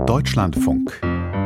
Deutschlandfunk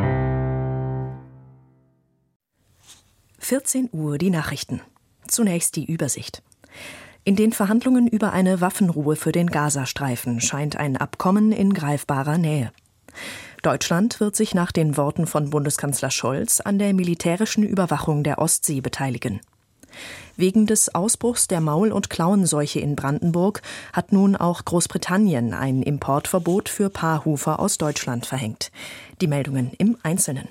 14 Uhr die Nachrichten. Zunächst die Übersicht. In den Verhandlungen über eine Waffenruhe für den Gazastreifen scheint ein Abkommen in greifbarer Nähe. Deutschland wird sich nach den Worten von Bundeskanzler Scholz an der militärischen Überwachung der Ostsee beteiligen. Wegen des Ausbruchs der Maul- und Klauenseuche in Brandenburg hat nun auch Großbritannien ein Importverbot für Paarhufer aus Deutschland verhängt. Die Meldungen im Einzelnen.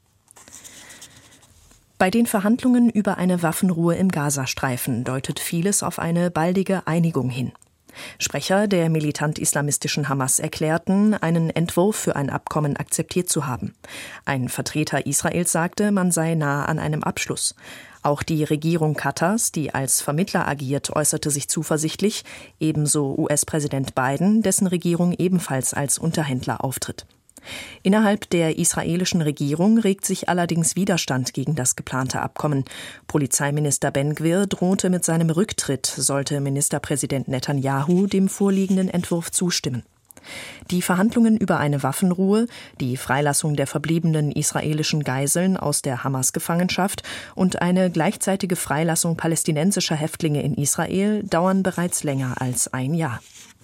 Bei den Verhandlungen über eine Waffenruhe im Gazastreifen deutet vieles auf eine baldige Einigung hin. Sprecher der militant-islamistischen Hamas erklärten, einen Entwurf für ein Abkommen akzeptiert zu haben. Ein Vertreter Israels sagte, man sei nah an einem Abschluss. Auch die Regierung Katars, die als Vermittler agiert, äußerte sich zuversichtlich, ebenso US-Präsident Biden, dessen Regierung ebenfalls als Unterhändler auftritt. Innerhalb der israelischen Regierung regt sich allerdings Widerstand gegen das geplante Abkommen. Polizeiminister Ben-Gvir drohte mit seinem Rücktritt, sollte Ministerpräsident Netanyahu dem vorliegenden Entwurf zustimmen. Die Verhandlungen über eine Waffenruhe, die Freilassung der verbliebenen israelischen Geiseln aus der Hamas-Gefangenschaft und eine gleichzeitige Freilassung palästinensischer Häftlinge in Israel dauern bereits länger als ein Jahr.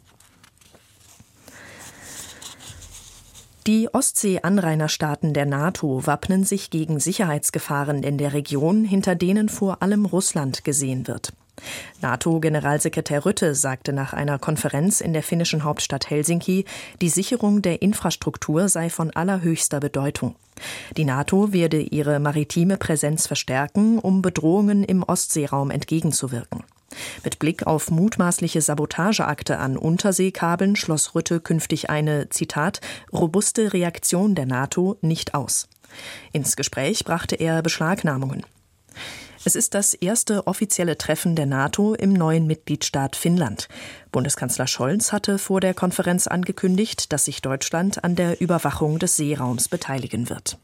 Die Ostsee-Anrainerstaaten der NATO wappnen sich gegen Sicherheitsgefahren in der Region, hinter denen vor allem Russland gesehen wird. NATO-Generalsekretär Rutte sagte nach einer Konferenz in der finnischen Hauptstadt Helsinki, die Sicherung der Infrastruktur sei von allerhöchster Bedeutung. Die NATO werde ihre maritime Präsenz verstärken, um Bedrohungen im Ostseeraum entgegenzuwirken. Mit Blick auf mutmaßliche Sabotageakte an Unterseekabeln schloss Rutte künftig eine, Zitat, robuste Reaktion der NATO nicht aus. Ins Gespräch brachte er Beschlagnahmungen. Es ist das erste offizielle Treffen der NATO im neuen Mitgliedstaat Finnland. Bundeskanzler Scholz hatte vor der Konferenz angekündigt, dass sich Deutschland an der Überwachung des Seeraums beteiligen wird.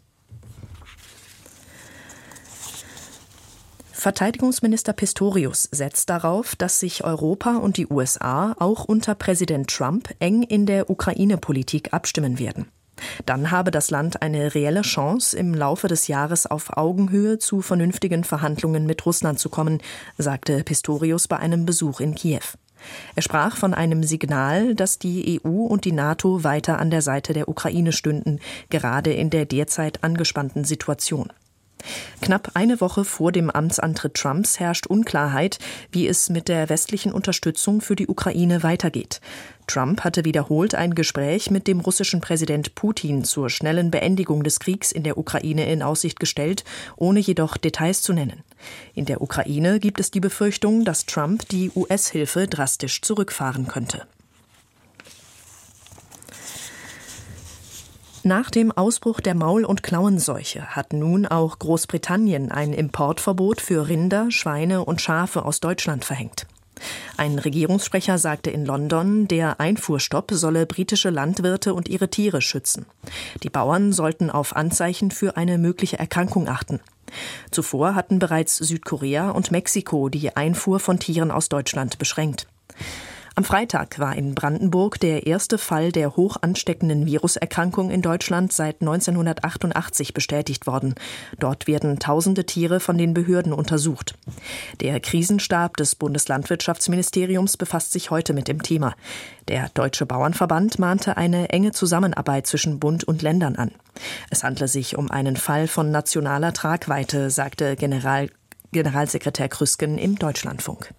Verteidigungsminister Pistorius setzt darauf, dass sich Europa und die USA auch unter Präsident Trump eng in der Ukraine-Politik abstimmen werden. Dann habe das Land eine reelle Chance, im Laufe des Jahres auf Augenhöhe zu vernünftigen Verhandlungen mit Russland zu kommen, sagte Pistorius bei einem Besuch in Kiew. Er sprach von einem Signal, dass die EU und die NATO weiter an der Seite der Ukraine stünden, gerade in der derzeit angespannten Situation. Knapp eine Woche vor dem Amtsantritt Trumps herrscht Unklarheit, wie es mit der westlichen Unterstützung für die Ukraine weitergeht. Trump hatte wiederholt ein Gespräch mit dem russischen Präsident Putin zur schnellen Beendigung des Kriegs in der Ukraine in Aussicht gestellt, ohne jedoch Details zu nennen. In der Ukraine gibt es die Befürchtung, dass Trump die US-Hilfe drastisch zurückfahren könnte. Nach dem Ausbruch der Maul- und Klauenseuche hat nun auch Großbritannien ein Importverbot für Rinder, Schweine und Schafe aus Deutschland verhängt. Ein Regierungssprecher sagte in London, der Einfuhrstopp solle britische Landwirte und ihre Tiere schützen. Die Bauern sollten auf Anzeichen für eine mögliche Erkrankung achten. Zuvor hatten bereits Südkorea und Mexiko die Einfuhr von Tieren aus Deutschland beschränkt. Am Freitag war in Brandenburg der erste Fall der hoch ansteckenden Viruserkrankung in Deutschland seit 1988 bestätigt worden. Dort werden tausende Tiere von den Behörden untersucht. Der Krisenstab des Bundeslandwirtschaftsministeriums befasst sich heute mit dem Thema. Der Deutsche Bauernverband mahnte eine enge Zusammenarbeit zwischen Bund und Ländern an. Es handle sich um einen Fall von nationaler Tragweite, sagte Generalsekretär Krüsken im Deutschlandfunk.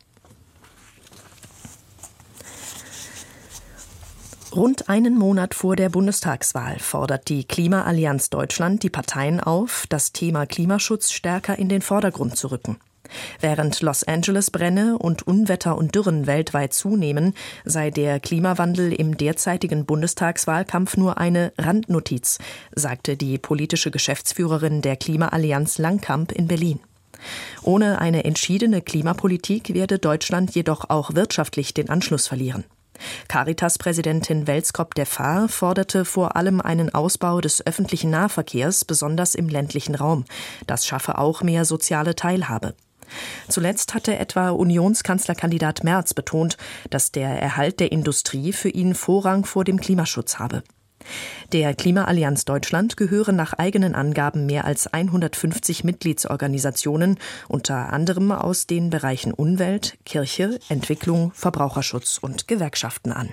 Rund einen Monat vor der Bundestagswahl fordert die Klimaallianz Deutschland die Parteien auf, das Thema Klimaschutz stärker in den Vordergrund zu rücken. Während Los Angeles brenne und Unwetter und Dürren weltweit zunehmen, sei der Klimawandel im derzeitigen Bundestagswahlkampf nur eine Randnotiz, sagte die politische Geschäftsführerin der Klimaallianz Langkamp in Berlin. Ohne eine entschiedene Klimapolitik werde Deutschland jedoch auch wirtschaftlich den Anschluss verlieren. Caritas-Präsidentin Welskop de Fahr forderte vor allem einen Ausbau des öffentlichen Nahverkehrs, besonders im ländlichen Raum. Das schaffe auch mehr soziale Teilhabe. Zuletzt hatte etwa Unionskanzlerkandidat Merz betont, dass der Erhalt der Industrie für ihn Vorrang vor dem Klimaschutz habe. Der Klimaallianz Deutschland gehören nach eigenen Angaben mehr als 150 Mitgliedsorganisationen, unter anderem aus den Bereichen Umwelt, Kirche, Entwicklung, Verbraucherschutz und Gewerkschaften an.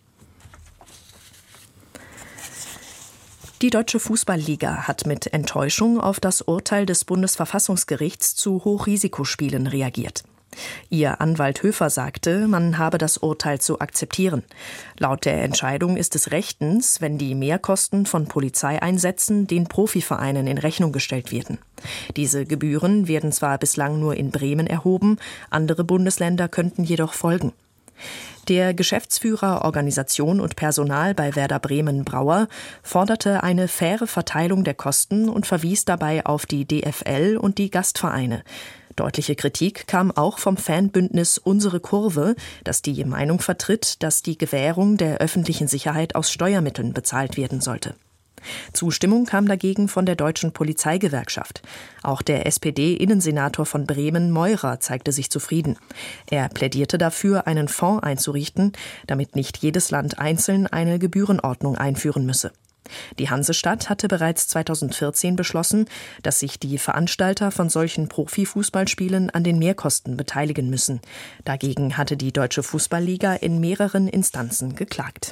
Die Deutsche Fußball-Liga hat mit Enttäuschung auf das Urteil des Bundesverfassungsgerichts zu Hochrisikospielen reagiert. Ihr Anwalt Höfer sagte, man habe das Urteil zu akzeptieren. Laut der Entscheidung ist es rechtens, wenn die Mehrkosten von Polizeieinsätzen den Profivereinen in Rechnung gestellt werden. Diese Gebühren werden zwar bislang nur in Bremen erhoben, andere Bundesländer könnten jedoch folgen. Der Geschäftsführer Organisation und Personal bei Werder Bremen Brauer forderte eine faire Verteilung der Kosten und verwies dabei auf die DFL und die Gastvereine. Deutliche Kritik kam auch vom Fanbündnis Unsere Kurve, das die Meinung vertritt, dass die Gewährung der öffentlichen Sicherheit aus Steuermitteln bezahlt werden sollte. Zustimmung kam dagegen von der Deutschen Polizeigewerkschaft. Auch der SPD-Innensenator von Bremen, Meurer, zeigte sich zufrieden. Er plädierte dafür, einen Fonds einzurichten, damit nicht jedes Land einzeln eine Gebührenordnung einführen müsse. Die Hansestadt hatte bereits 2014 beschlossen, dass sich die Veranstalter von solchen Profifußballspielen an den Mehrkosten beteiligen müssen. Dagegen hatte die Deutsche Fußballliga in mehreren Instanzen geklagt.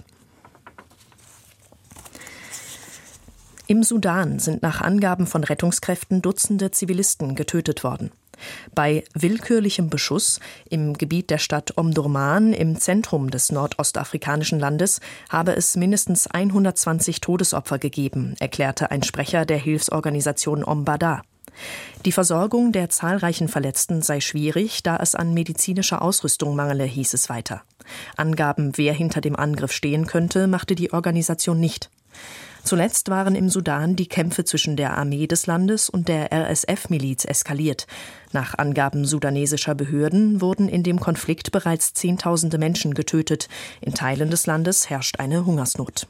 Im Sudan sind nach Angaben von Rettungskräften Dutzende Zivilisten getötet worden. Bei willkürlichem Beschuss im Gebiet der Stadt Omdurman im Zentrum des nordostafrikanischen Landes habe es mindestens 120 Todesopfer gegeben, erklärte ein Sprecher der Hilfsorganisation Ombada. Die Versorgung der zahlreichen Verletzten sei schwierig, da es an medizinischer Ausrüstung mangele, hieß es weiter. Angaben, wer hinter dem Angriff stehen könnte, machte die Organisation nicht. Zuletzt waren im Sudan die Kämpfe zwischen der Armee des Landes und der RSF-Miliz eskaliert. Nach Angaben sudanesischer Behörden wurden in dem Konflikt bereits Zehntausende Menschen getötet. In Teilen des Landes herrscht eine Hungersnot.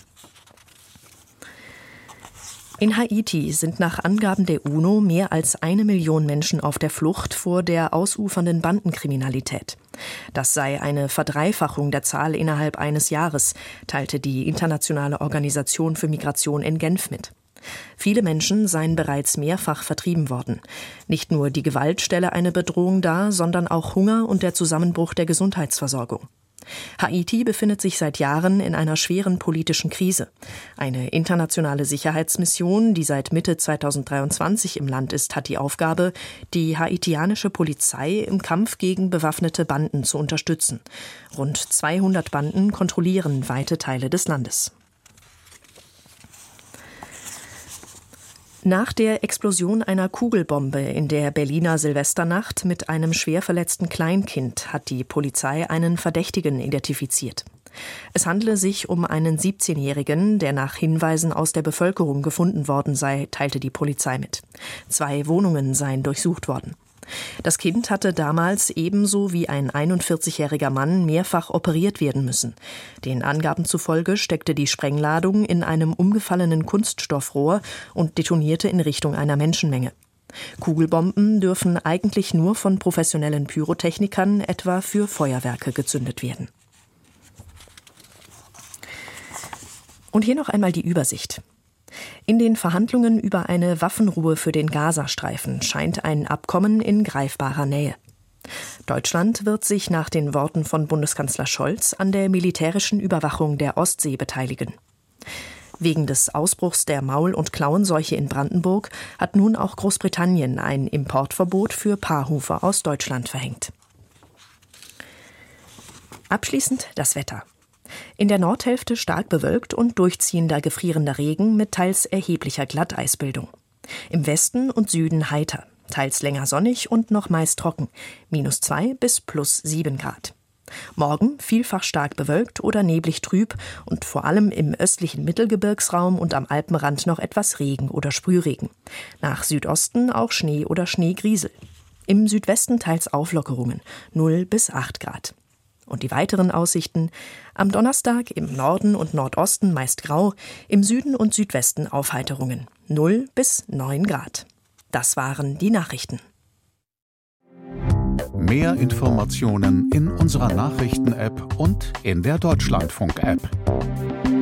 In Haiti sind nach Angaben der UNO mehr als 1 Million Menschen auf der Flucht vor der ausufernden Bandenkriminalität. Das sei eine Verdreifachung der Zahl innerhalb eines Jahres, teilte die Internationale Organisation für Migration in Genf mit. Viele Menschen seien bereits mehrfach vertrieben worden. Nicht nur die Gewalt stelle eine Bedrohung dar, sondern auch Hunger und der Zusammenbruch der Gesundheitsversorgung. Haiti befindet sich seit Jahren in einer schweren politischen Krise. Eine internationale Sicherheitsmission, die seit Mitte 2023 im Land ist, hat die Aufgabe, die haitianische Polizei im Kampf gegen bewaffnete Banden zu unterstützen. Rund 200 Banden kontrollieren weite Teile des Landes. Nach der Explosion einer Kugelbombe in der Berliner Silvesternacht mit einem schwer verletzten Kleinkind hat die Polizei einen Verdächtigen identifiziert. Es handele sich um einen 17-Jährigen, der nach Hinweisen aus der Bevölkerung gefunden worden sei, teilte die Polizei mit. 2 Wohnungen seien durchsucht worden. Das Kind hatte damals ebenso wie ein 41-jähriger Mann mehrfach operiert werden müssen. Den Angaben zufolge steckte die Sprengladung in einem umgefallenen Kunststoffrohr und detonierte in Richtung einer Menschenmenge. Kugelbomben dürfen eigentlich nur von professionellen Pyrotechnikern, etwa für Feuerwerke, gezündet werden. Und hier noch einmal die Übersicht. In den Verhandlungen über eine Waffenruhe für den Gazastreifen scheint ein Abkommen in greifbarer Nähe. Deutschland wird sich nach den Worten von Bundeskanzler Scholz an der militärischen Überwachung der Ostsee beteiligen. Wegen des Ausbruchs der Maul- und Klauenseuche in Brandenburg hat nun auch Großbritannien ein Importverbot für Paarhufer aus Deutschland verhängt. Abschließend das Wetter. In der Nordhälfte stark bewölkt und durchziehender gefrierender Regen mit teils erheblicher Glatteisbildung. Im Westen und Süden heiter, teils länger sonnig und noch meist trocken, -2 bis +7 Grad. Morgen vielfach stark bewölkt oder neblig trüb und vor allem im östlichen Mittelgebirgsraum und am Alpenrand noch etwas Regen oder Sprühregen. Nach Südosten auch Schnee oder Schneegriesel. Im Südwesten teils Auflockerungen, 0 bis 8 Grad. Und die weiteren Aussichten: am Donnerstag im Norden und Nordosten meist grau, im Süden und Südwesten Aufheiterungen, 0 bis 9 Grad. Das waren die Nachrichten. Mehr Informationen in unserer Nachrichten-App und in der Deutschlandfunk-App.